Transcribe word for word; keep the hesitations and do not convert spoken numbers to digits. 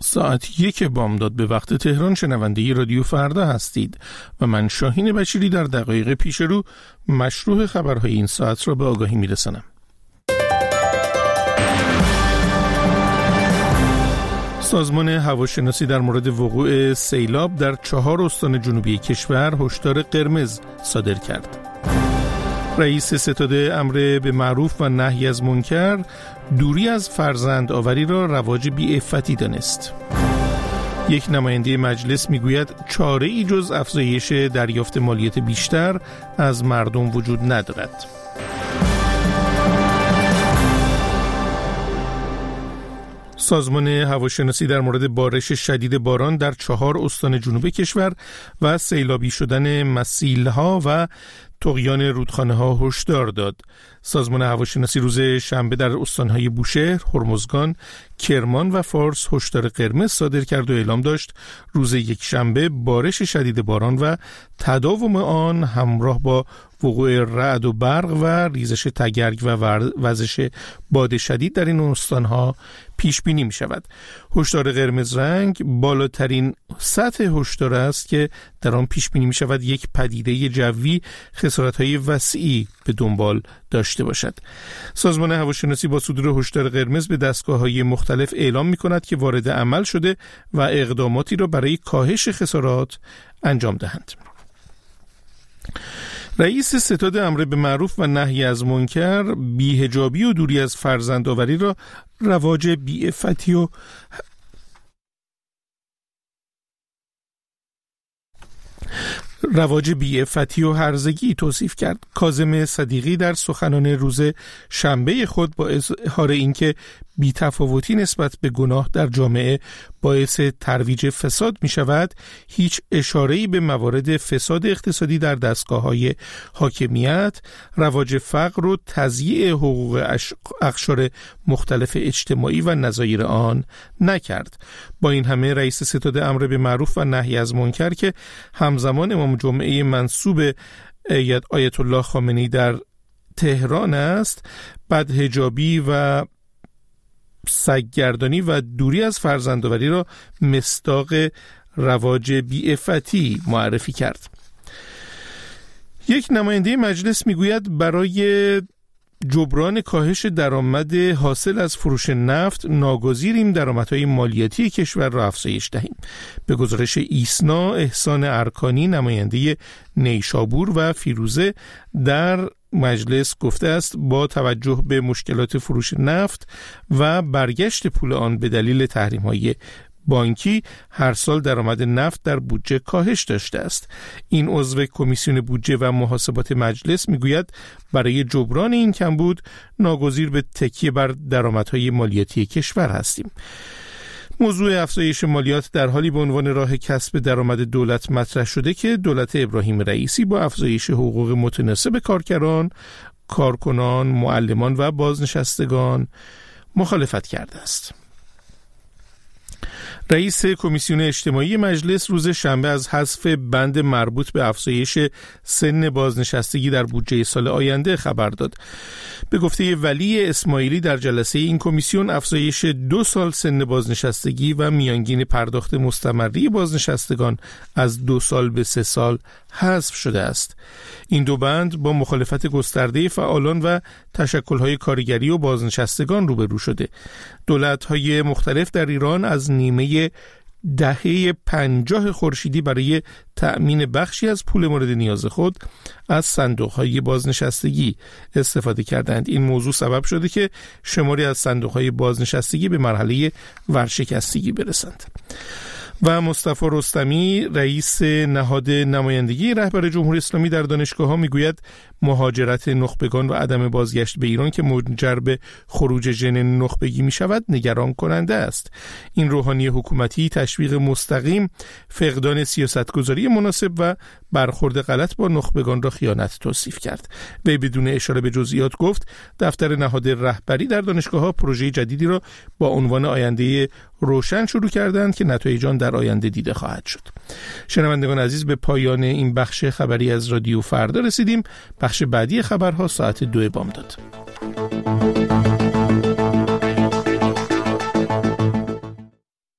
ساعت یک بامداد به وقت تهران شنونده رادیو فردا هستید و من شاهین بشیری در دقایق پیش رو مشروع خبرهای این ساعت را به آگاهی میرسانم. سازمان هواشناسی در مورد وقوع سیلاب در چهار استان جنوبی کشور هشدار قرمز صادر کرد. رئیس ستاد امر به معروف و نهی از منکر دوری از فرزند آوری را رواج بی‌عفتی دانست. یک نماینده مجلس میگوید چاره‌ای جز افزایش دریافت مالیات بیشتر از مردم وجود ندارد. سازمان هواشناسی در مورد بارش شدید باران در چهار استان جنوب کشور و سیلابی شدن مسیلها و طغیان رودخانه‌ها هشدار داد. سازمان هواشناسی روز شنبه در استان‌های بوشهر، هرمزگان، کرمان و فارس هشدار قرمز صادر کرد و اعلام داشت روز یک شنبه بارش شدید باران و تداوم آن همراه با وقوع رعد و برق و ریزش تگرگ و وزش باد شدید در این استان‌ها پیش بینی می شود. هشدار قرمز رنگ بالاترین سطح هشدار است که در آن پیش بینی می شود یک پدیده جوی خسارت‌های وسیعی به دنبال داشته باشد. سازمان هواشناسی با صدور هشدار قرمز به دستگاه‌های مختلف اعلام می‌کند که وارد عمل شده و اقداماتی را برای کاهش خسارات انجام دهند. رئیس ستاد امر به معروف و نهی از منکر بی‌حجابی و دوری از فرزندآوری را رواج بی‌عفتی و رواج بی‌عفتی و هرزگی توصیف کرد. کاظم صدیقی در سخنان روز شنبه خود با اظهار اینکه بی‌تفاوتی نسبت به گناه در جامعه باعث ترویج فساد می شود، هیچ اشاره‌ای به موارد فساد اقتصادی در دستگاه‌های حاکمیت، رواج فقر و تضییع حقوق اقشار مختلف اجتماعی و نظایر آن نکرد. با این همه رئیس ستاد امر به معروف و نهی از منکر که همزمان امام جمعه منسوب آیت الله خامنه‌ای در تهران است، بدحجابی و سگگردانی و دوری از فرزندآوری را مصداق رواج بی‌عفتی معرفی کرد. یک نماینده مجلس میگوید برای جبران کاهش درآمد حاصل از فروش نفت ناگزیریم درآمدهای مالیاتی کشور را افزایش دهیم. به گزارش ایسنا، احسان ارکانی نماینده نیشابور و فیروزه در مجلس گفته است با توجه به مشکلات فروش نفت و برگشت پول آن به دلیل تحریم‌های بانکی هر سال درآمد نفت در بودجه کاهش داشته است. این عضو کمیسیون بودجه و محاسبات مجلس میگوید برای جبران این کمبود ناگزیر به تکیه بر درآمدهای مالیاتی کشور هستیم. موضوع افزایش مالیات در حالی به عنوان راه کسب درآمد دولت مطرح شده که دولت ابراهیم رئیسی با افزایش حقوق متناسب کارگران، کارکنان، معلمان و بازنشستگان مخالفت کرده است. رئیس کمیسیون اجتماعی مجلس روز شنبه از حذف بند مربوط به افزایش سن بازنشستگی در بودجه سال آینده خبر داد. به گفته ولی اسماعیلی در جلسه این کمیسیون افزایش دو سال سن بازنشستگی و میانگین پرداخت مستمری بازنشستگان از دو سال به سه سال حذف شده است. این دو بند با مخالفت گسترده فعالان و تشکل‌های کارگری و بازنشستگان روبرو شده. دولت‌های مختلف در ایران از نیمه دهه پنجاه خورشیدی برای تأمین بخشی از پول مورد نیاز خود از صندوق‌های بازنشستگی استفاده کردند. این موضوع سبب شده که شماری از صندوق‌های بازنشستگی به مرحله ورشکستگی برسند. و مصطفی رستمی رئیس نهاد نمایندگی رهبر جمهوری اسلامی در دانشگاه‌ها میگوید مهاجرت نخبگان و عدم بازگشت به ایران که منجر به خروج ژن نخبگی می شود نگران کننده است. این روحانی حکومتی تشویق مستقیم فقدان سیاستگذاری مناسب و برخورد غلط با نخبگان را خیانت توصیف کرد. وی بدون اشاره به جزئیات گفت دفتر نهاد رهبری در دانشگاه‌ها پروژه جدیدی را با عنوان آینده روشن شروع کردند که نتایج آن در آینده دیده خواهد شد. شنوندگان عزیز، به پایان این بخش خبری از رادیو فردا رسیدیم. بخش بعدی خبرها ساعت دو بامداد.